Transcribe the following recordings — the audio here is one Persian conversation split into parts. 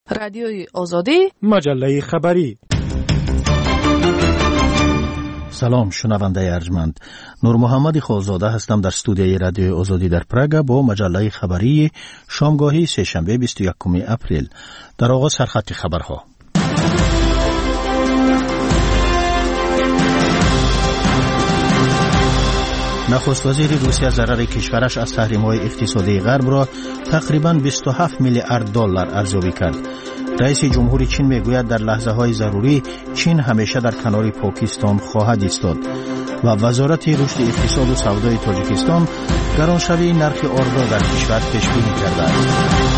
رادیوی آزادی، مجله خبری. سلام شنونده ارجمند، نور محمد خالزاده هستم در استودیوی رادیوی آزادی در پراگ با مجله خبری شامگاهی سه‌شنبه 21 اپریل. در آغاز سرخط خبرها. نخست وزیر روسیه ضرر کشورش از تحریم‌های اقتصادی غرب را تقریباً 27 میلیارد دلار ارزیابی کرد. رئیس جمهوری چین میگوید در لحظه‌های ضروری چین همیشه در کنار پاکستان خواهد ایستاد و وزارت رشد اقتصاد و سودای تاجیکستان گرانشوی نرخ آرد را در کشور پیش بینی کرده است.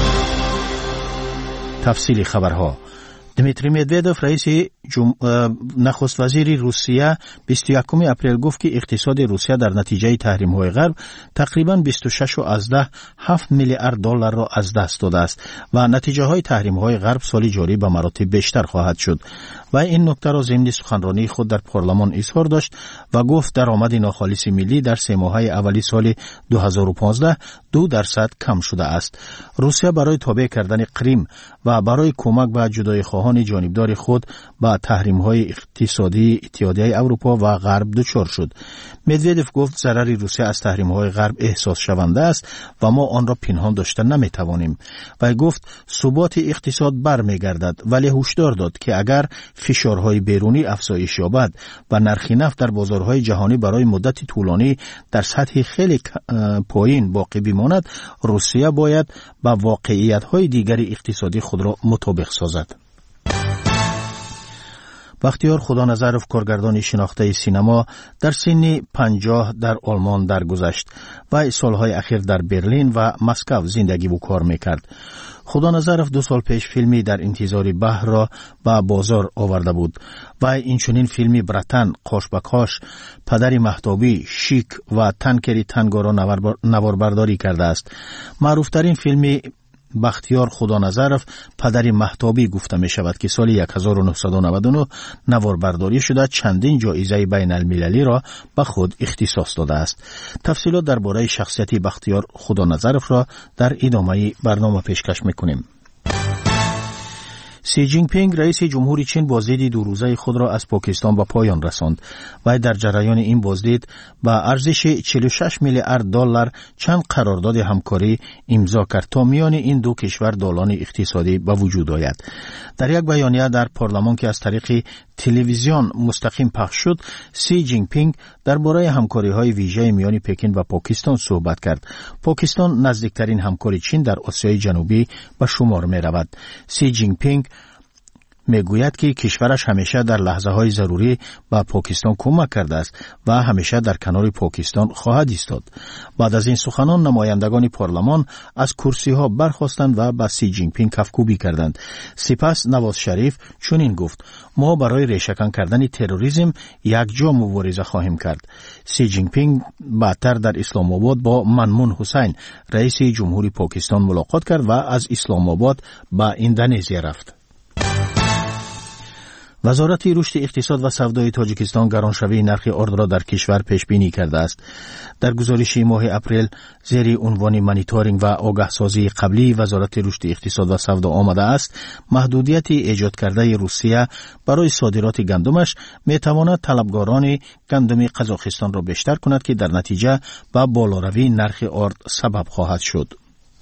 تفصیل خبرها. دمیتری مدودوف رئیس نخست وزیر روسیه 21 اپریل گفت که اقتصاد روسیه در نتیجه تحریم‌های غرب تقریباً 26.7 میلیارد دلار را از دست داده است و نتیجه‌های تحریم‌های غرب سال جاری به مراتب بیشتر خواهد شد. و این نکته را ضمن سخنرانی خود در پارلمان اظهار داشت و گفت درآمد ناخالص ملی در 3 ماهه اولی سال 2015 2% کم شده است. روسیه برای تابع کردن کریم و برای کمک به جدای خواهان جانبدار خود با تحریم‌های اقتصادی اتحادیه اروپا و غرب دچار شد. مدودوف گفت ضرر روسیه از تحریم‌های غرب احساس شونده است و ما آن را پنهان داشته نمی‌توانیم. و گفت ثبات اقتصاد برمیگردد، ولی هشدار داد که اگر فشارهای بیرونی افزایش یابد و نرخ نفت در بازارهای جهانی برای مدت طولانی در سطح خیلی پایین باقی بماند، روسیه باید با واقعیت‌های دیگر اقتصادی خود را مطابق سازد. بختیار خدانظرف کارگردان شناخته سینما در سن 50 در آلمان درگذشت و سالهای اخیر در برلین و مسکو زندگی و کار میکرد. خدانظرف 2 سال پیش فیلمی در انتظار بحر را به بازار آورده بود و اینچنین فیلمی برتن، قاش به قاش، پدر مهتابی، شیک و تنکری تنگا را نواربرداری کرده است. معروفترین فیلمی بختیار خدانظرف پدر مهتابی گفته می شود که سال 1999 نواربرداری شده چندین جایزه بین المللی را به خود اختصاص داده است. تفصیلات درباره شخصیت بختیار خدانظرف را در ادامه برنامه پیشکش میکنیم. سی جین پینگ رئیس جمهوری چین بازدید 2 روزه خود را از پاکستان به پایان رساند و در جریان این بازدید با ارزش 46 میلیارد دلار چند قرارداد همکاری امضا کرد تا میان این دو کشور دالان اقتصادی به وجود آید. در یک بیانیه در پارلمان که از طریق تلویزیون مستقیم پخش شد، سی جین پینگ درباره همکاری‌های ویژه میان پکن و پاکستان صحبت کرد. پاکستان نزدیکترین همکار چین در آسیای جنوبی به شمار می‌رود. سی جین پینگ میگوید که کشورش همیشه در لحظه‌های ضروری به پاکستان کمک کرده است و همیشه در کنار پاکستان خواهد ایستاد. بعد از این سخنان نمایندگان پارلمان از کرسی‌ها برخاستند و به سی جین پینگ کفکوبی کردند. سپس نواز شریف چنین گفت: ما برای ریشه‌کن کردن تروریسم یک جا مبارزه خواهیم کرد. سی جین پینگ بعدتر در اسلام آباد با ممنون حسین رئیس جمهوری پاکستان ملاقات کرد و از اسلام آباد به اندونزی رفت. وزارت رشد اقتصاد و سودای تاجیکستان گرانشوی نرخ آرد را در کشور پیش بینی کرده است. در گزارش ماه اپریل زیر عنوان مانیتورینگ و آگاهسازی قبلی وزارت رشد اقتصاد و سودا آمده است محدودیت ایجاد کرده روسیه برای صادرات گندمش میتواند طلبگاران گندم قزاقستان را بیشتر کند که در نتیجه به بالاروی نرخ آرد سبب خواهد شد.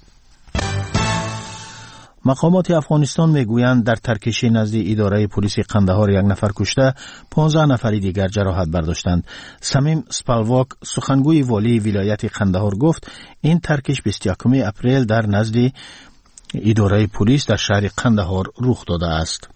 مقامات افغانستان میگویند در ترکشی نزد اداره پلیس قندهار 1 نفر کشته 15 نفر دیگر جراحت برداشتند. سمیم سپالواک سخنگوی والی ولایت قندهار گفت این ترکش 21 اپریل در نزد اداره پلیس در شهر قندهار رخ داده است.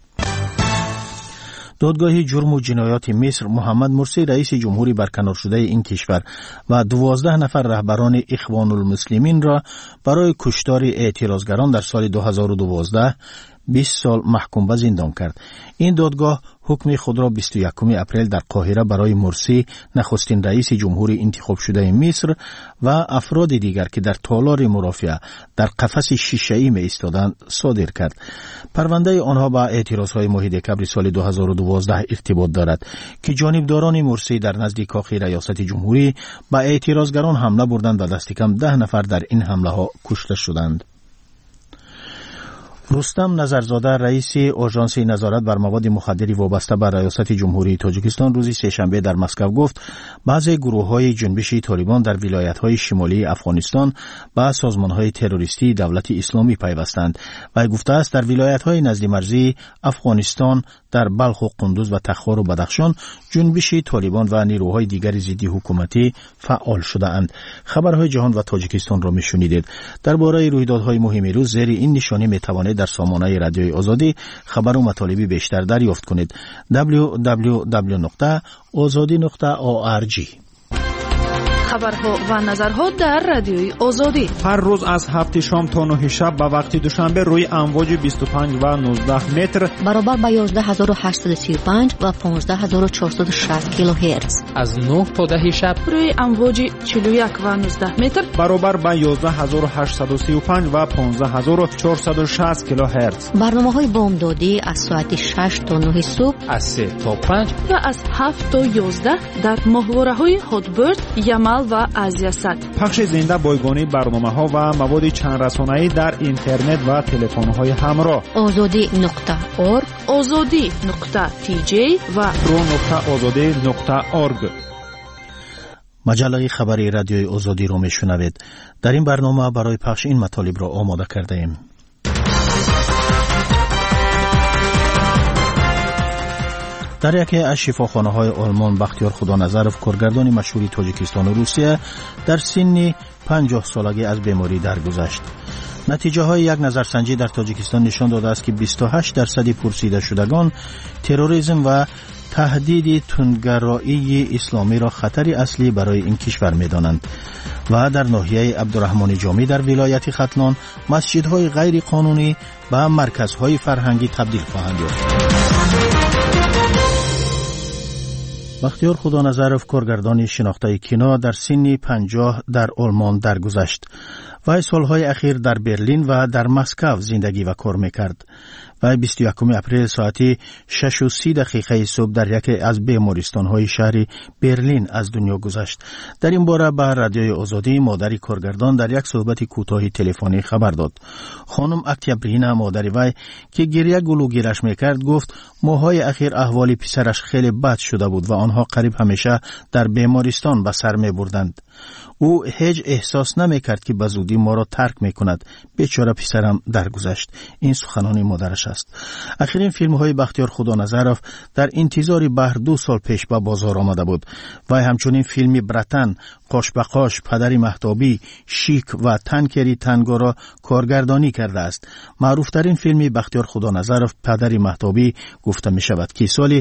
دادگاه جرم و جنایات مصر محمد مرسی رئیس جمهوری برکنار شده این کشور و 12 نفر رهبران اخوان المسلمین را برای کشتار اعتراضگران در سال 2012 20 سال محکوم به زندان کرد. این دادگاه حکم خود را 21 اپریل در قاهره برای مرسی نخستین رئیس جمهوری انتخاب شده مصر و افراد دیگر که در تالار مرافعه در قفس شیشه‌ای می ایستادند صادر کرد. پرونده آنها با اعتراضهای ماه دکبر سال 2012 ارتباط دارد که جانبداران مرسی در نزد کاخ ریاست جمهوری با اعتراضگران حمله بردند و دست کم 10 نفر در این حمله ها کشته شدند. رستم نظرزاده رئیس آژانس نظارت بر مواد مخدر وابسته به ریاست جمهوری تاجیکستان روز سه‌شنبه در مسکو گفت بعضی گروه‌های جنبش طالبان در ولایت‌های شمالی افغانستان به سازمان‌های تروریستی دولت اسلامی پیوستند و گفته است در ولایت‌های نزد مرزی افغانستان در بلخ و قندوز و تخار و بدخشان جنبش طالبان و نیروهای دیگر ضد حکومتی فعال شده‌اند. خبرهای جهان و تاجیکستان را می‌شنیدید. درباره رویدادهای مهم روز زیر این نشانی می‌توانید در سامانه رادیوی آزادی خبر و مطالب بیشتر دریافت کنید. www.azadi.org. خبرها و نظرها در رادیوی آزادی هر روز از 7 شام تا 9 شب به وقت دوشنبه روی امواج 25 و 19 متر برابر با 11835 و 15460 کیلوهرتز، از 9 تا 10 شب روی امواج 41 و 19 متر برابر با 11835 و 15460 کیلوهرتز. برنامه‌های بامدادی از ساعت 6 تا 9 صبح، از 3 تا 5 و از 7 تا 11 در ماهواره‌های هاتبرد، یمل و آزیاسات. پخش زنده بایگانی برنامه‌ها و مواد چند رسانه‌ای در اینترنت و تلفن‌های همراه. azadi.org، azadi.tj و pro.azadi.org. مجله خبری رادیوی آزادی را میشنوید. در این برنامه برای پخش این مطالب را آماده کرده ایم. در یکی از شفاخانه‌های آلمان بختیار خدانظرف کارگردان مشهور تاجیکستان و روسیه در سن 50 سالگی از بیماری درگذشت. نتیجه های یک نظرسنجی در تاجیکستان نشان داده است که 28% پرسیده شدگان تروریسم و تهدید تندگرایی اسلامی را خطری اصلی برای این کشور می‌دانند و در ناحیه عبدالرحمن جامی در ولایت ختلان مسجدهای غیر قانونی به مرکزهای فرهنگی تبدیل خواهند یافت. بختیار خدانظرف کارگردان شناخته کینا در سن 50 در آلمان درگذشت. وی سالهای اخیر در برلین و در مسکو زندگی و کار میکرد. و 21 اپریل ساعت 6:30 صبح در یکی از بیمارستان‌های شهر برلین از دنیا گذشت. در این باره به رادیوی آزادی مادر کارگردان در یک صحبت کوتاه تلفنی خبر داد. خانم اکتیابرینا مادر وی که گریه گلوگیرش میکرد گفت ماهای اخیر احوال پسرش خیلی بد شده بود و آنها قریب همیشه در بیمارستان به سر میبردند. او هیچ احساس نمیکرد که به زودی ما را ترک میکند. بیچاره پسرم درگذشت. این سخنان مادرش است. اخرین فیلم های بختیار خدانظرف در انتظار بهر 2 سال پیش به بازار آمده بود و همچنین فیلم برتن، قاش به قاش، پدر مهتابی، شیک و تنکری تنگو را کارگردانی کرده است. معروف ترین فیلم بختیار خدانظرف پدر مهتابی گفته می شود که سال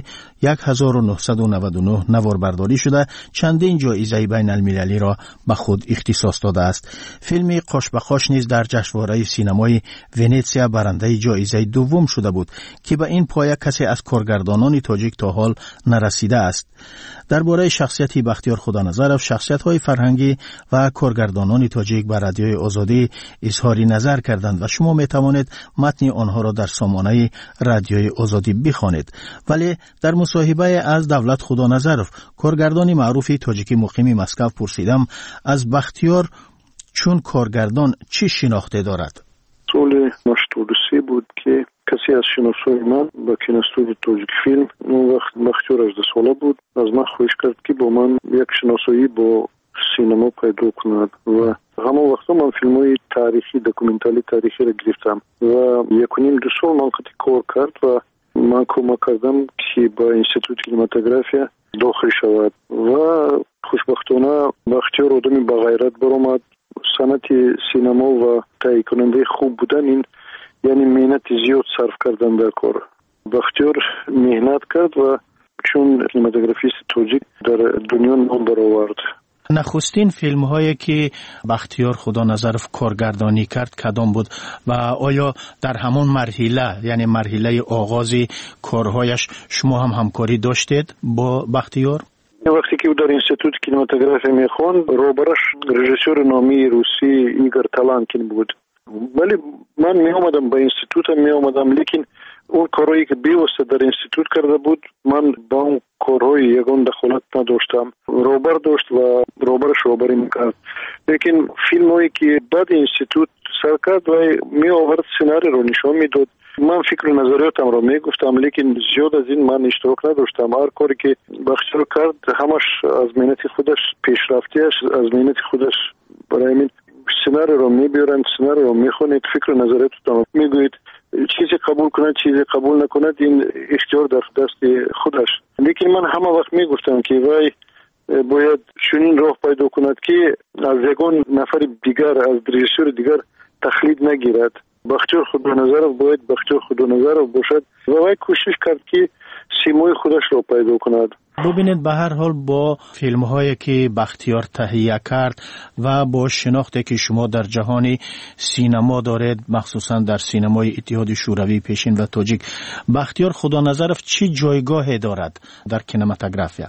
1999 نوار برداری شده چندین جایزه بین المللی را به خود اختصاص داده است. فیلم قاش به قاش نیز در جشنواره سینمای ونیتسیا برنده جایزه دوم شده بود که به این پایه کسی از کارگردانان تاجیک تا حال نرسیده است. درباره شخصیت بختیار خدانظرف شخصیت‌های فرهنگی و کارگردانان تاجیک به رادیوی آزادی اظهار نظر کردند و شما می‌توانید متن آنها را در سامانه رادیوی آزادی بخوانید. ولی در مصاحبه از دولت خدانظرف کارگردان معروف تاجیکی مقیم مسکو پرسیدم از بختیار چون کارگردان چی شناخته دارد. سال 83 بود که کسی از شناسای من با کینوستودیو تاجیک فیلم اون وقت بختیار 18 ساله بود از من خواهش کرد که با من یک شناسایی با سینما پیدا کند و همون وقتا من فیلم های تاریخی دکومنتاری تاریخی را گرفتم و 1.5-2 سال من خطی کار کرد و من کمک کردم که با انستیتوت کینماتوگرافیا داخل شود و خوشبختانه بختیار آدمی با غیرت برآمد. صنعت سینما و تهیه کننده خوب بودن این یعنی مهنت زیاد صرف کردن در کار. بختیار مهنت کرد و چون کینماتوگرافیست تاجیک در دنیا نام برآورد. نخستین فیلم هایی که بختیار خدانظرف کارگردانی کرد کدام بود و آیا در همون مرحله یعنی مرحله آغاز کارهایش شما هم همکاری داشتید با بختیار؟ وقتی که او در انستیتوت کینماتوگرافی میخواند روبرش رژیسور نامی روسی ایگور تالانکین بود. ولی من می آمدم با انستیتوت می آمدم لیکن اون کارهایی که بیوسته در اینستیتوت کرده بود من با اون کارهای یگان دخالت نداشتم. روبر داشت و روبرش روبری میکرد. لیکن فیلم هایی که بعد اینستیتوت سر کرد و می آورد سیناری رو نشان میداد. من فکر و نظریاتم رو میگفتم لیکن زیاد از این من اشتراک نداشتم. هر کاری که بخشیار کرد همش از مهنت خودش پیشرفتیش از مهنت خودش. برای من سیناری رو میبیارن، سیناری رو میخونید، فکر و نظریاتم میگوید، چیزی قبول کند چیزی قبول نکند این اختیار در دست خودش. لیکن من همه وقت میگفتم که وای باید چنین راه پیدا کند که از یگان نفر دیگر از رژیسور دیگر تقلید نگیرد. بختیار خودنظرов باید بختیار خودنظرов باشد و وای کوشش کرد که سیمای خودش را پیدا کند. ببینید به هر حال با فیلم هایی که بختیار تهیه کرد و با شناختی که شما در جهان سینما دارید مخصوصا در سینمای اتحاد شوروی پیشین و تاجیک، بختیار خودنظرов چی جایگاهی دارد در کینماتوگرافیا؟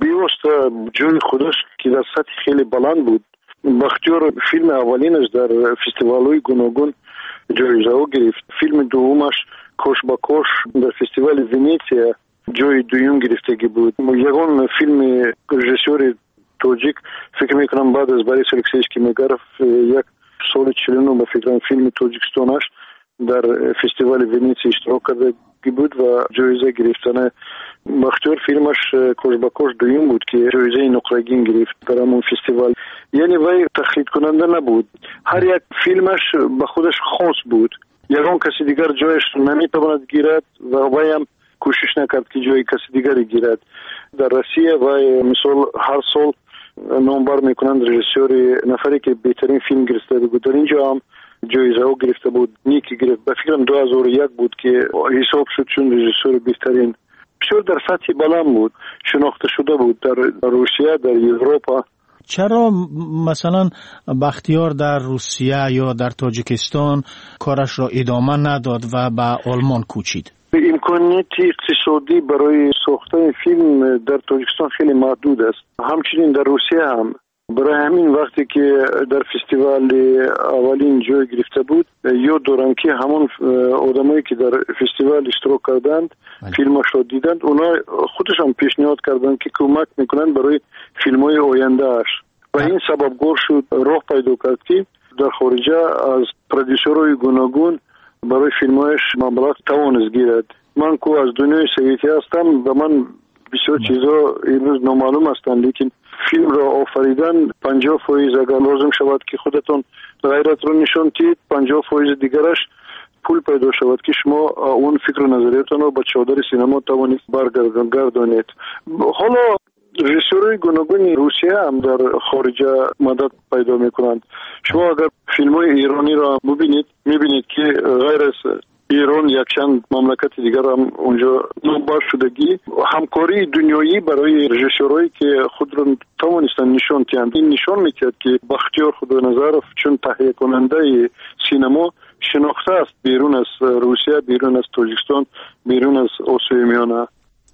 بیوست جای خودش که در سطح خیلی بلند بود. بختیار فیلم اولینش در فستیوال‌های گوناگون جایزه گرفت. فیلم دومش کوش با کوش در فستیوال ونیتsia جای دوم گرفتگی بود. یگان فیلم رژیسور تاجیک فکر میکنم بعد از بوریس الکسییویچ میگرف یک سال 49 فکر فیلم تاجیکستانش در فستیوال ونیتsia اشتراک کرده بود و جایزه گرفتن. بختیار فیلمش کوش با کوش دوم بود که جایزه نقره‌گین گرفت در همون فستیوال. یعنی وای تقلید کننده نبود. هر یک فیلمش به خودش خاص بود. یگان کسی دیگر جایش نمیتواند گیرد و وای هم کوشش نکرد که جای کسی دیگری گیرد. در روسیه وای مثال هر سال نامبر میکنند رژیسور نفری که بهترین فیلم گرفته بود. در اینجا هم جایزه ها گرفته بود. نیکی گرفت. به فکرم 2001 بود که حساب شد چون رژیسور بهترین. بسیار در سطح بلند بود، شناخته شده بود در روسیه، در اروپا. چرا مثلا بختیار در روسیه یا در تاجیکستان کارش را ادامه نداد و به آلمان کوچید؟ امکانیت اقتصادی برای ساختن فیلم در تاجیکستان خیلی محدود است. همچنین در روسیه هم. برای همین وقتی که در فستیوال اولین جای گرفته بود یاد دارم که همون آدمایی که در فستیوال اشتراک کردند فیلمش را دیدند اونا خودشان پیشنهاد کردند که کمک میکنند برای فیلم‌های آینده‌اش و این سببگار شد راه پیدا کرد که در خارجه از پرودیوسرهای گوناگون برای فیلم‌هایش مبلغ توانست گیرد. من که از دنیای سویتی هستم و من بسیار چیزا امروز نامعلوم هستند لیکن فیلم را آفریدن 50% اگر لازم شود که خودتون غیرت رو نشان دهید 50% دیگرش پول پیدا شود که شما اون فکر و نظریاتون رو با چادر سینما توانید برگردانید. حالا رژیسورهای گوناگون روسیه هم در خارجه مدد پیدا میکنند. شما اگر فیلم‌های ایرانی را میبینید که غیر از ایران یک چند مملکت دیگر هم اونجا نامبر شدگی همکاری دنیایی برای رژیسورایی که خود را توانستن نشان دهند. این نشان می‌دهد که بختیار خودنظرov چون تهیه کننده سینما شناخته است بیرون از روسیه، بیرون از تاجیکستان، بیرون از آسیای میانه.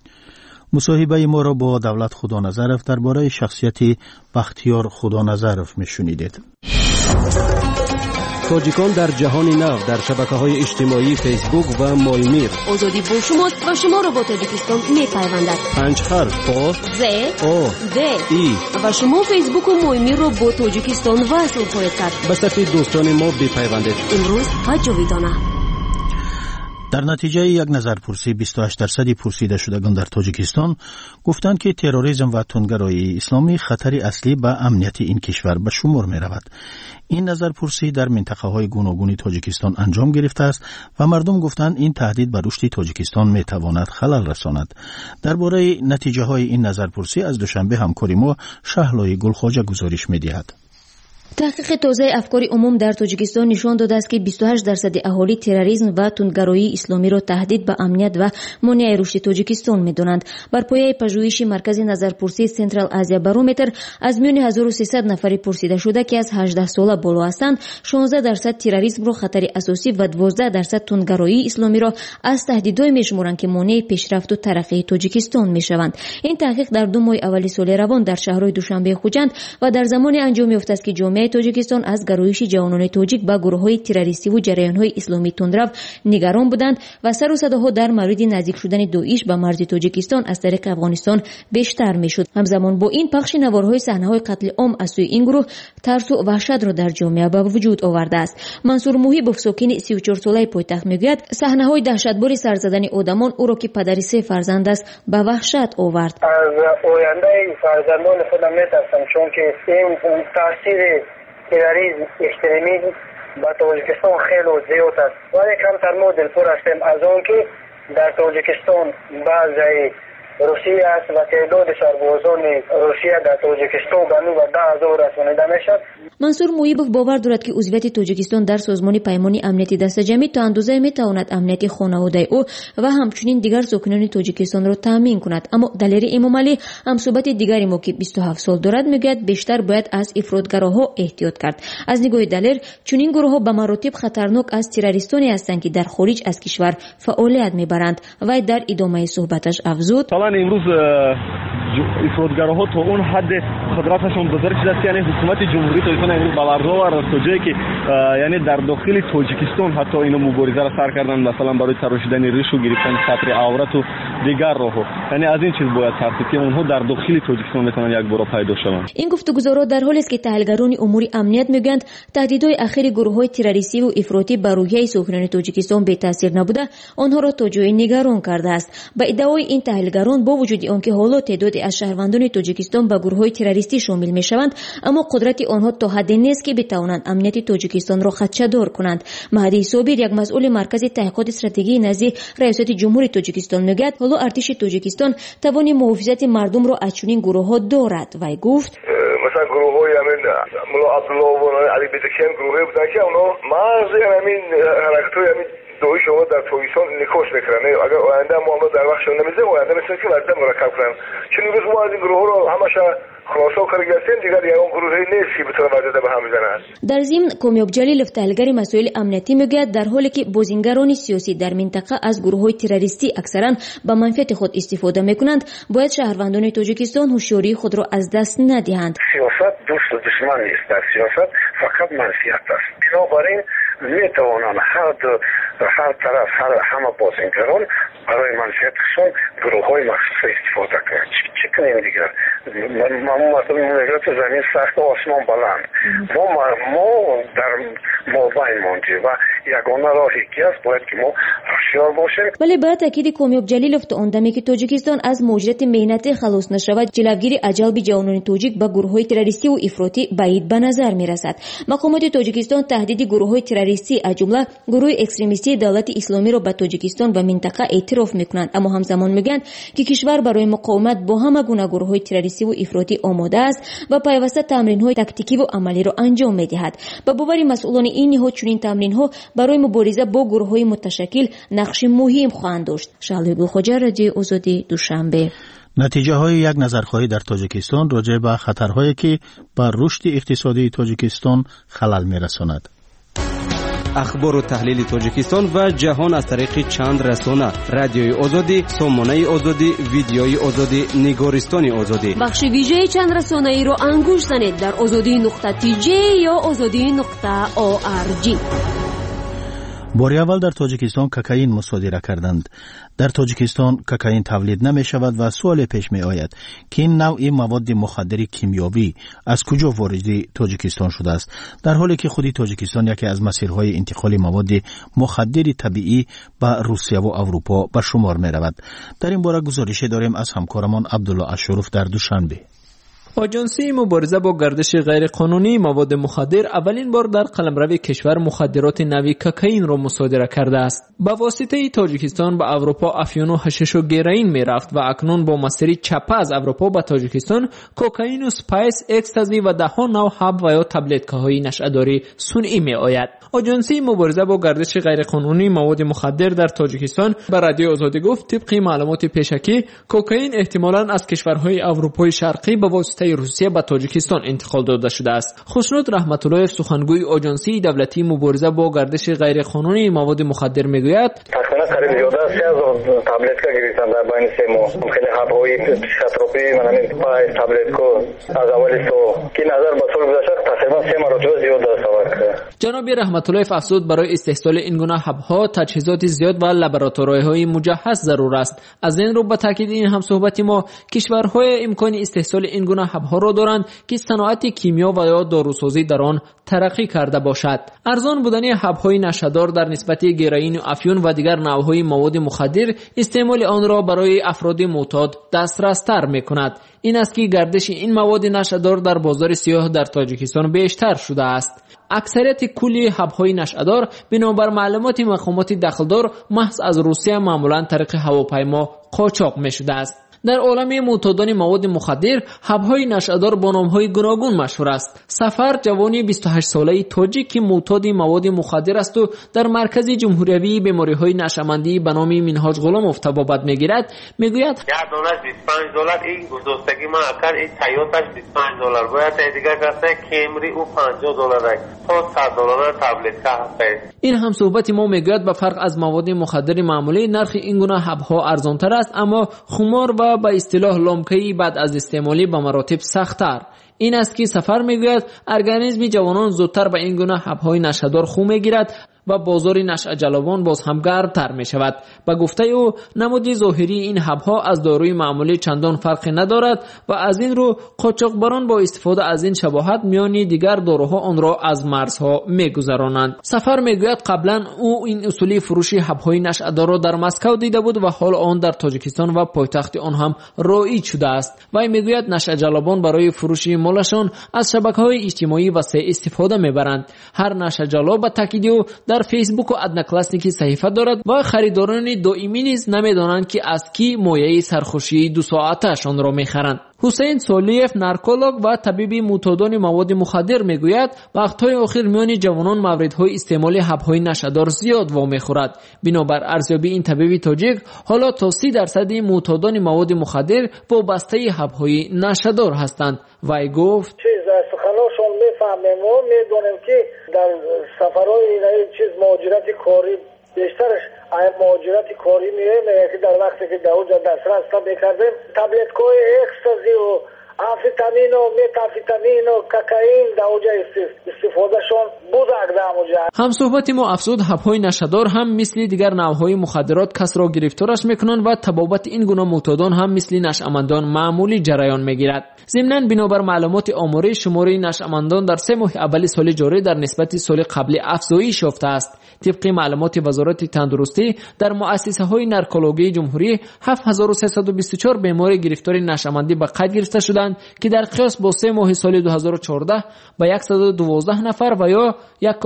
مصاحبه ما را با دولت خودنظرov درباره شخصیت بختیار خودنظرov میشنیدید. تاجیکان در جهان نو در شبکه‌های اجتماعی فیسبوک و مایمیر. آزادی با شماست و شما را با تاجیکستان می‌پیوندد. 5 حرف با ز او د ای و شما فیسبوک و مایمیر را با تاجیکستان وصل خواهید کرد. به صفحه دوستان ما بپیوندید. امروز جاویدانه. در نتیجه یک نظرپرسی 28% پرسیده شدگان در تاجیکستان گفتند که تروریسم و تندگرایی اسلامی خطری اصلی به امنیت این کشور به شمار می رود. این نظرپرسی در منطقه های گوناگون تاجیکستان انجام گرفته است و مردم گفتند این تهدید به رشد تاجیکستان می تواند خلل رساند. درباره نتیجه های این نظرپرسی از دوشنبه همکاری ما شهلای گلخواجه گزارش می دهد. تحقیق تازه افکار عموم در تاجیکستان نشان داده است که 28% اهالی تروریسم و تندگرایی اسلامی را تهدید به امنیت و مانع رشد تاجیکستان می‌دانند. بر پایه پژوهش مرکز نظرپرسی سنترال آسیا بارومتر از میان 1300 نفر پرسیده شده که از 18 ساله بالا هستند 16% تروریسم را خطر اساسی و 12% تندگرایی اسلامی را از تهدیدهای می‌شمارند که مانع پیشرفت و ترقی تاجیکستان می‌شوند. این تحقیق در 2 ماه اول سال روان در شهرهای دوشنبه خوجند و در زمان انجام یافته است که جامعه تاجیکستان از گرایش جوانان تاجیک به گروه‌های تروریستی و جریان‌های اسلامی تندرو نگران بودند و سر و صداها در مورد نزدیک شدن داعش به مرز تاجیکستان از طریق افغانستان بیشتر میشد. همزمان با این پخش نوارهای صحنه‌های قتل عام از سوی این گروه ترس و وحشت را در جامعه به وجود آورده است. منصور محیبوف ساکن 34 ساله پایتخت میگوید صحنه‌های دهشتبار سر زدن آدمان او را که پدری 3 فرزند است به وحشت آورد. از آینده فرزندان خودم میترسم، چون که این تاثیر تروریسم اکستریمیسم به تاجیکستان خیلی زیاد است. ولی کمتر ما دلپور هستیم از آن که در تاجیکستان بعضی روسیه است و تعداد سربازان روسیه در تاجیکستان به 10,000 رسانیده میشد. منصور مویبوف باور دارد که عضویت تاجیکستان در سازمان پیمان امنیتی دست جمعی تا اندازه میتواند امنیت خانواده او و همچنین دیگر ساکنان تاجیکستان را تامین کند. اما دلیر امام علی همصحبت دیگری ما که 27 سال دارد میگوید بیشتر باید از افراطگراها احتیاط کرد. از نگاه دلیر چنین گروه‌ها به مراتب خطرناک از تروریستانی هستند که در خارج از کشور فعالیت میبرند و در ادامه صحبتش افزود امروز افراطگراها تا اون حد قدرتشون بزرگ شده است، یعنی حکومت جمهوری تاجیکستان امروز باوردار است تا جایی که یعنی در داخل تاجیکستان حتی اینو مبارزه را سر کردن، مثلا برای تراشیدن ریش و گرفتن سطر عورت و دیگر راهها. یعنی از این چیز باید ترسید که اونها در داخل تاجیکستان میتونن یک بار پیدا شوند. این گفتگوها در حالی است که تحلیلگران امور امنیت میگویند تهدیدهای اخیر گروه‌های تروریستی و افراطی بر روحیه ساکنان تاجیکستان بی تاثیر نبوده آنها را تا جایی نگران کرده است. به ادعای این تحلیلگران با وجود آنکه حالا تعدادی از شهروندان تاجیکستان به گروه‌های تروریستی شامل میشوند، اما قدرت آنها تا حدی نیست که بتوانند امنیت تاجیکستان را خدشه‌دار کنند. مهدی صابر یک مسئول مرکز تحقیقات استراتژی نزد ریاست جمهوری تاجیکستان میگوید حالا ارتش تاجیکستان توان محافظت مردم را از چنین گروه‌ها دارد و گفت مثلا گروه‌های همین ملا عبدالله و علی بیتکیان گروهی بودن که اونا مرز همین حرکت‌های همین دوی شما در تاجیکستان نکوش میکنن. اگر آینده ما در وقتشون نمیزه آینده مثل که وضع مرکب کنن، چون روز ما از این گروه رو همش خلاصه کاری گرفتیم دیگر اون گروهی نیست که بتونه وضع به هم بزنن. در ضمن کامیاب جلیلوف تحلیلگر مسائل امنیتی میگوید در حالی که بازیگران سیاسی در منطقه از گروه‌های تروریستی اکثرا به منفعت خود استفاده میکنند، باید شهروندان تاجیکستان هوشیاری خود را از دست ندهند. سیاست دوست و دشمن نیست، در سیاست فقط منفعت است. بنابراین میتوانند هر طرف همه بازیگران برای منفعتشون گروه‌های مخصوص استفاده کنند. چه کنیم دیگر؟ ما مدرسه زمین سخت و آسمان بلند. ما در مابین ماندیم و یگانه راهی که است باید که ما هوشیار باشیم. ولی برای تاکید کامیاب جلیلوف تا آندمی که تاجیکستان از مهاجرت مهنتی خلاص نشود، جلوگیری جلب جوانان تاجیک به گروه‌های تروریستی و افراطی بعید به نظر میرسد. مقامات تاجیکستان تهدید گروه‌های تروریستی از جمله گروه اکستریمیستی دولت اسلامی را به تاجیکستان و منطقه اعتراف میکنند، اما همزمان میگن که کشور برای مقاومت با همه گونه گروه‌های تروریستی و افراطی آماده است و پیوسته تمرین‌های تاکتیکی و عملی را انجام می‌دهد. به باور مسئولان این نهاد چنین تمرین‌ها برای مبارزه با گروه‌های متشکل نقش مهم خواهند داشت. شعله خوجا، رادیو آزادی، دوشنبه. نتیجه های یک نظرخواهی در تاجیکستان راجع به خطرهایی که بر رشد اقتصادی تاجیکستان خلل می‌رساند. اخبار و تحلیل تاجیکستان و جهان از طریق چند رسانه: رادیوی آزادی، سامانه آزادی، ویدیوی آزادی، نگارستان آزادی. بخش ویژه چند رسانه‌ای رو انگوش زنید در azadi.tj یا azadi.org. باری اول در تاجیکستان کوکائین مصادره کردند. در تاجیکستان کوکائین تولید نمی شود و سوال پیش می آید که این نوع مواد مخدر کیمیایی از کجا وارد تاجیکستان شده است، در حالی که خودی تاجیکستان یکی از مسیرهای انتقال مواد مخدر طبیعی به روسیه و اروپا به شمار می رود. در این باره گزارش داریم از همکارمان عبدالله اشرف در دوشنبه. آژانسی مبارزه با گردش غیرقانونی مواد مخدر اولین بار در قلمرو کشور مخدرات نوعی کوکائین را مصادره کرده است. با واسطه تاجیکستان به اروپا افیون و حشیش و گیرین میرفت و اکنون با مسیر چپه از اروپا به تاجیکستان کوکائین و اسپایس، اکستازی و دهها نوع حب و یا تبلتکه‌های نشأه‌داری صنعی میآید. آژانسی مبارزه با گردش غیرقانونی مواد مخدر در تاجیکستان به رادیو آزادی گفت طبق معلومات پیشکی کوکائین احتمالاً از کشورهای اروپای شرقی به واسطه واسطه روسیه به تاجیکستان انتقال داده شده است. خوشنود رحمت الله سخنگوی آژانسی دولتی مبارزه با گردش غیرقانونی مواد مخدر میگوید تقریبا قریب 13000 تابلت گرفتن در بین 3 ماه. خیلی حب‌های پسیکوتروپی من همین 5 تابلت کو از اول تو که نظر به طول گذشته تقریبا 3 مرتبه زیاد است. جناب رحمت الله افزود برای استحصال این گونه حب‌ها تجهیزات زیاد و لابراتوری‌های مجهز ضرور است. از این رو به تاکید این هم صحبت ما کشورهای امکان استحصال این گونه حب‌ها را دارند که صنعت کیمیا و یا داروسازی در آن ترقی کرده باشد. ارزان بودن حب‌های نشه‌دار در نسبت گرائین و افیون و دیگر نوع‌های مواد مخدر استعمال آن را برای افراد معتاد دسترس‌تر می‌کند. این است که گردش این مواد نشه‌دار در بازار سیاه در تاجیکستان بیشتر شده است. اکثریت کلی حب‌های نشه‌دار بنابر معلومات مقامات دخلدار محض از روسیه معمولاً طریق هواپیما قاچاق می‌شده است. در عالم معتادان مواد مخدر حب‌های نشه‌دار با نام‌های گوناگون مشهور است. سفر جوانی 28 ساله تاجیک که معتاد مواد مخدر است و در مرکز جمهوری بیماری‌های نشه‌مندی به نام منهاج غلاموف طبابت می‌گیرد میگوید $25 این گذشتگی ما اگر این تایوتاش $25 باید دیگر گفته کیمری او $50 تا $100 تبلت هست. این هم صحبت ما میگوید به فرق از مواد مخدر معمولی نرخ این گونه حب‌ها ارزان‌تر است اما خمار و با اصطلاح لامکه‌ای بعد از استعمالی به مراتب سخت‌تر. این است که سفر میگوید ارگانیسم جوانان زودتر به این گونه حب‌های نشه‌دار خو میگیرد و بازار نشأه جلبان باز هم گرمتر می شود. به گفته او نمود ظاهری این حب‌ها از داروی معمولی چندان فرقی ندارد و از این رو قاچاقبران با استفاده از این شباهت میان دیگر داروها آن را از مرزها میگذرانند. سفر میگوید قبلا او این اصولی فروشی حب‌های نشأه‌دار را در مسکو دیده بود و حال آن در تاجیکستان و پایتخت آن هم رایج شده است. و میگوید نشأه جلبان برای فروشی مالشان از شبکه‌های اجتماعی وسیع استفاده میبرند. هر نشأه جلب به تاکید او در فیسبوک و ادناکلاسنیکی صحیفه دارد و خریداران دائمی نیز نمیدانند که از کی مایه سرخوشی 2 ساعتشان را میخرند. حسین سالیف نارکولوگ و طبیب معتادان مواد مخدر میگوید وقت‌های اخیر میان جوانان موردهای استعمال حب‌های نشه‌دار زیاد وامی خورد. بنابر ارزیابی این طبیب تاجیک حالا تا 30% معتادان مواد مخدر وابسته حب‌های نشه‌دار هستند. وی گفت سخناشون میفهمیم و میدونیم که در سفرهای این چیز مهاجرت کاری بیشترش مهاجرت کاری میره که در وقتی که در دسترس میکردیم تبلت‌های اکستازی و آمفتامین و متامفتامین و کوکائین در اونجا استفادهشون بودند در اونجا. هم صحبت ما افزود حب‌های نشه‌دار هم مثل دیگر نوع‌های مخدرات کس را گرفتارش میکنند و تبابت این گونه معتادان هم مثل نشأمندان معمولی جریان میگیرد. ضمناً بنابر معلومات آماری شماره نشأمندان در 3 ماه اول سال جاری در نسبت سال قبل افزایش یافته است. طبق معلومات وزارت تندرستی در مؤسسه‌های نارکولوژی جمهوری 7324 بیمار گرفتار نشأمندی به قید گرفته شدند که در قیاس با 3 ماه سال 2014 به 112 نفر و یا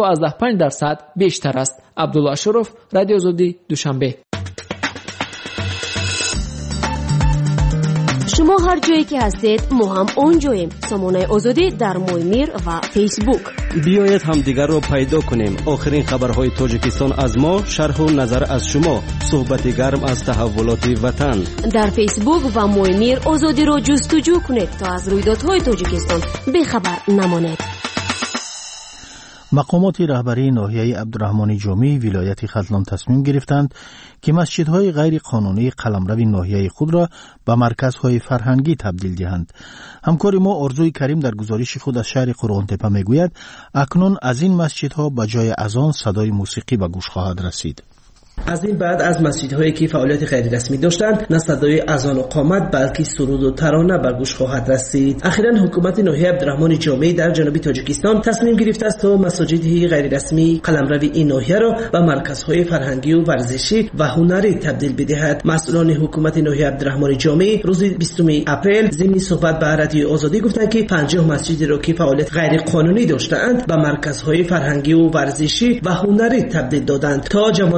1.5% بیشتر است. عبدالله اشرف، رادیو آزادی، دوشنبه. شما هر جایی که هستید ما هم اونجاییم. سامانه آزادی در مویمیر و فیسبوک. بیایید هم دیگر رو پیدا کنیم. آخرین خبرهای تاجیکستان از ما، شرح و نظر از شما، صحبت گرم از تحولات وطن. در فیسبوک و مویمیر آزادی رو جستجو کنید تا از رویدادهای تاجیکستان بیخبر نمانید. مقامات رهبری ناحیه عبدالرحمن جامی ولایت ختلان تصمیم گرفتند که مسجدهای غیر قانونی قلمرو ناحیه خود را به مرکزهای فرهنگی تبدیل دهند. همکار ما ارزوی کریم در گزارش خود از شهر قرغن‌تپه میگوید اکنون از این مسجدها به جای اذان صدای موسیقی به گوش خواهد رسید. از این بعد از مسجدهایی که فعالیت غیر رسمی داشتند نه صدای اذان و قامت بلکه سرود و ترانه به گوش خواهد رسید. اخیراً حکومت ناحیه عبدالرحمن جامی در جنوب تاجیکستان تصمیم گرفته است تا مساجد غیر رسمی قلمرو این ناحیه را به مرکزهای فرهنگی و ورزشی و هنری تبدیل بدهد. مسئولان حکومت ناحیه عبدالرحمن جامی روز 20 اپریل ضمن صحبت به رادیو آزادی گفتند که 50 مسجد را که فعالیت غیر قانونی داشتند به مرکزهای فرهنگی و ورزشی و هنری تبدیل دادند تا جوانان و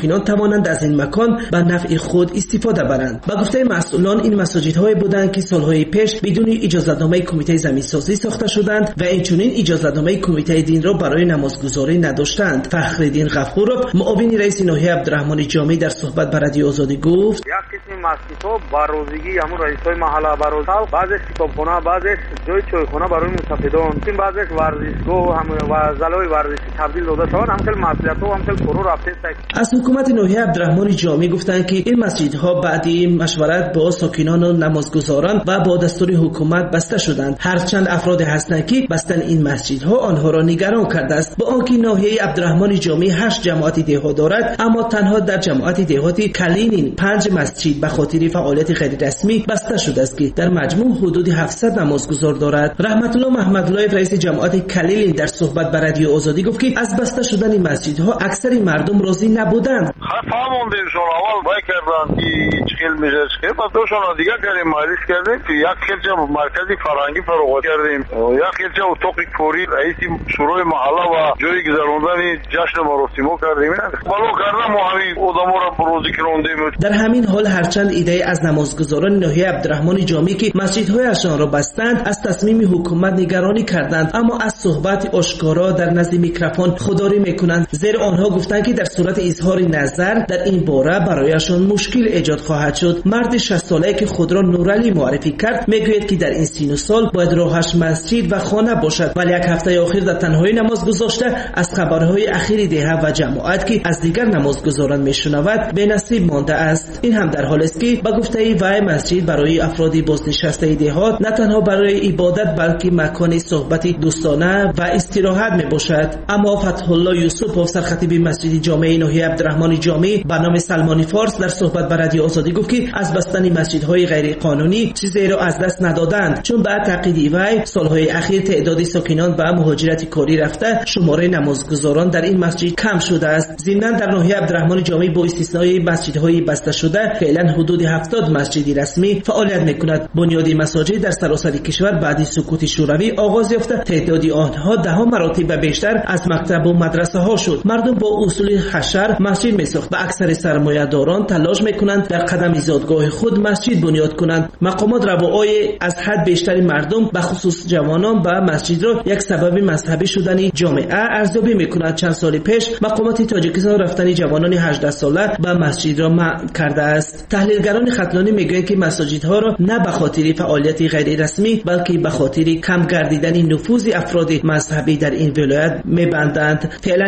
ساکنان توانند از این مکان به نفع خود استفاده برند. به گفته مسئولان این مساجدهای بودند که سالهای پیش بدون اجازه‌نامه کمیته زمین‌سازی ساخته شدند و اینچنین اجازه‌نامه کمیته دین را برای نمازگزاری نداشتند. فخرالدین غفورов معاون رئیس ناحیه عبدالرحمن جامی در صحبت با رادیو آزادی گفت: یک قسم مسجدها برروزگی همون رئیس‌های محله برروزها، بعضی کتابخانه، بعضی جای چایخانه برای مسافران، این بعضی ورزشگاه هم و زلای ورزشی تبدیل داده شدن. همچنین مسجدها همچنین فرو رفته است. از حکومت ناحیه عبدالرحمن جامی گفتند که این مسجدها بعدی مشورت با ساکنان و نمازگزاران و با دستور حکومت بسته شدند. هرچند افراد هستند که بستن این مسجدها آنها را نگران کرده است. با آنکه ناحیه عبدالرحمن جامی 8 جماعت دهها دارد، اما تنها در جماعت دهاتی کلینین 5 مسجد به خاطر فعالیت غیر رسمی بسته شده است که در مجموع حدود 700 نمازگزار دارد. رحمت الله محمدلایف رئیس جماعت کلینین در صحبت با رادیو آزادی گفت که از بسته شدن این مسجدها اکثر مردم راضی نبودند. فهموندیم شون اول وای کردن که چخیل میشه که بعد دوشون دیگه کردیم مالیش کردیم که یک خیلچه مرکزی فرهنگی فراغت کردیم، یک خیلچه اتاق کوری رئیس شورای محله و جای گذراندن جشن مراسم کردیم. بالو کردن ما همین آدما را بروزی کردیم. در همین حال هرچند ایده از نمازگزاران ناحیه عبدالرحمن جامی که مسجدهایشان را بستند از تصمیم حکومت نگرانی کردند، اما از صحبت آشکارا در نزد میکروفون خودداری میکنند، زیرا آنها گفتند که در صورت اظهار نظر در این باره برایشان مشکل ایجاد خواهد شد. مرد 60 ساله که خود را نورعلی معرفی کرد میگوید که در این سن و سال باید راهش مسجد و خانه باشد، ولی یک هفته اخیر در تنهایی نماز گذاشته از خبرهای اخیر دهه و جماعت که از دیگر نمازگزاران میشنود به نصیب مانده است. این هم در حالی است که به گفته وی مسجد برای افراد بازنشسته دهات نه تنها برای عبادت بلکه مکان صحبت دوستانه و استراحت میباشد. اما فتح الله یوسف سرخطیب مسجد جامع ناحیه عبدالرحمن جامی به نام سلمانی فارس در صحبت با رادیو آزادی گفت که از بستن مسجدهای غیر قانونی چیزی را از دست ندادند، چون بعد تقلید وی سالهای اخیر تعداد ساکنان به مهاجرت کاری رفته شماره نمازگزاران در این مسجد کم شده است. ضمناً در ناحیه عبدالرحمن جامی با استثنای مسجدهای بسته شده فعلا حدود 70 مسجد رسمی فعالیت میکند. بنیاد مساجد در سراسر کشور بعد سکوت شوروی آغاز یافته، تعداد آنها 10 مراتب بیشتر از مکتب و مدرسه ها شد. مردم با اصول حشر مسجد میساخت و اکثر سرمایه‌داران تلاش میکنند در قدم ایجادگاه خود مسجد بنیاد کنند. مقامات روای از حد بیشتر مردم به خصوص جوانان به مسجد را یک سبب مذهبی شدن جامعه ارزیابی میکنند. چند سال پیش مقامات تاجیکستان رفتن جوانان 18 ساله به مسجد را منع کرده است. تحلیلگران ختلانی میگویند که مساجدها را نه به خاطر فعالیت غیر رسمی بلکه به خاطر کم گردیدن نفوذ افراد مذهبی در این ولایت میبندند. فعلا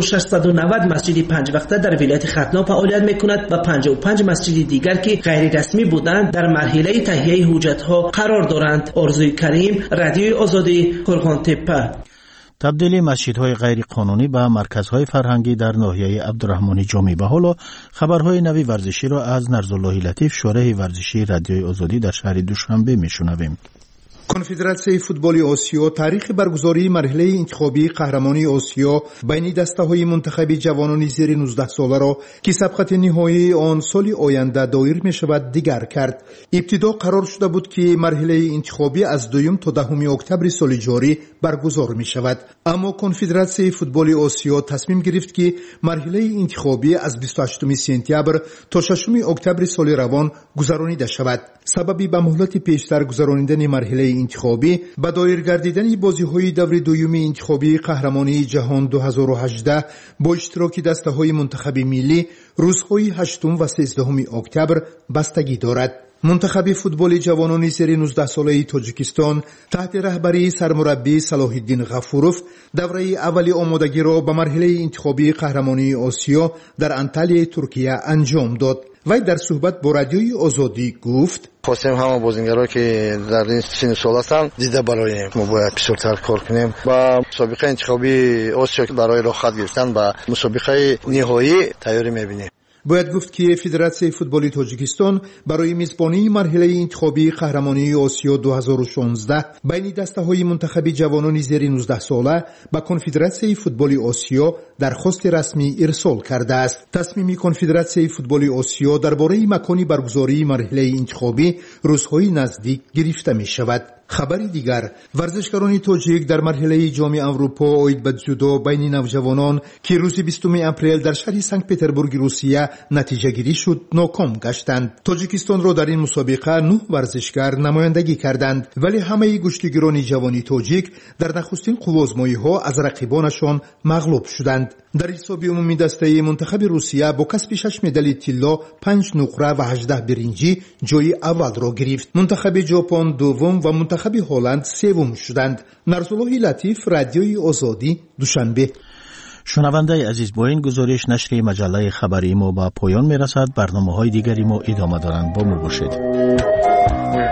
1690 مسجد 5 وقته در ولایت ختلان فعالیت میکند و 55 مسجد دیگر که غیر رسمی بودند در مرحله تهیه حجت‌ها قرار دارند. آرزوی کریم، رادیو آزادی، قرغان‌تپه. تبدیل مسجدهای غیر قانونی به مرکزهای فرهنگی در ناحیه عبدالرحمن جامی. به حالا خبرهای نوی ورزشی را از نرزالله لطیف، شورای ورزشی رادیوی آزادی در شهر دوشنبه میشنویم. کنفدراسیون فوتبال آسیا تاریخ برگزاری مرحله انتخابی قهرمانی آسیا بین دسته‌های منتخب جوانان زیر 19 ساله را که سبقت نهایی آن سال آینده دایر می‌شود دیگر کرد. ابتدا قرار شده بود که مرحله انتخابی از 2 تا 10 اکتبر سال جاری برگزار می‌شود، اما کنفدراسیون فوتبال آسیا تصمیم گرفت که مرحله انتخابی از 28 سپتامبر تا 6 اکتبر سال روان گذرانیده شود. سببی به مهلت پیشتر گذراندن مرحله انتخابی به دایر گردیدن بازی‌های دور دوم انتخابی قهرمانی جهان 2018 با اشتراک دسته‌های منتخب ملی روزهای 8 و 13 اکتبر بستگی دارد. منتخب فوتبال جوانان زیر 19 ساله تاجیکستان تحت رهبری سرمربی صلاح الدین غفورov دوره اولی آمادگی را به مرحله انتخابی قهرمانی آسیا در انطالیه ترکیه انجام داد. وی در صحبت با رادیوی آزادی گفت: خواستیم همه بازیگرایی که در این سن سال هستند دیده برای ما باید بسیارتر کار کنیم با مسابقه انتخابی آسیا برای راه خط گرفتن به مسابقه نهایی تیاری می‌بینیم. باید گفت که فدراسیون فوتبال تاجیکستان برای میزبانی مرحله انتخابی قهرمانی آسیا 2016 بین دسته‌های منتخب جوانان زیر 19 ساله به کنفدراسیون فوتبال آسیا درخواست رسمی ارسال کرده است. تصمیم کنفدراسیون فوتبال آسیا درباره مکان برگزاری مرحله انتخابی روزهای نزدیک گرفته می شود. خبری دیگر، ورزشکاران تاجیک در مرحله جام اروپا اوید به جودو بین نوجوانان که روز 20 اپریل در شهر سنت پترزبورگ روسیه نتیجه گیری شد ناکام گشتند. تاجیکستان را در این مسابقه 9 ورزشکار نمایندگی کردند، ولی همه گشتیگران جوانی تاجیک در نخستین قوازمایی‌ها از رقیبانشان مغلوب شدند. در حساب عمومی دسته منتخب روسیه با کسب 6 مدال طلا، 5 نقره و 18 برنجی جای اول را گرفت. منتخب ژاپن دوم و منتخب هلند سوم شدند. نرسالله لطیف، رادیوی آزادی، دوشنبه. شنونده عزیز، با این گزارش نشر مجله خبری ما با پایان میرسد. برنامه‌های دیگری ما ادامه دارند. با ما باشید.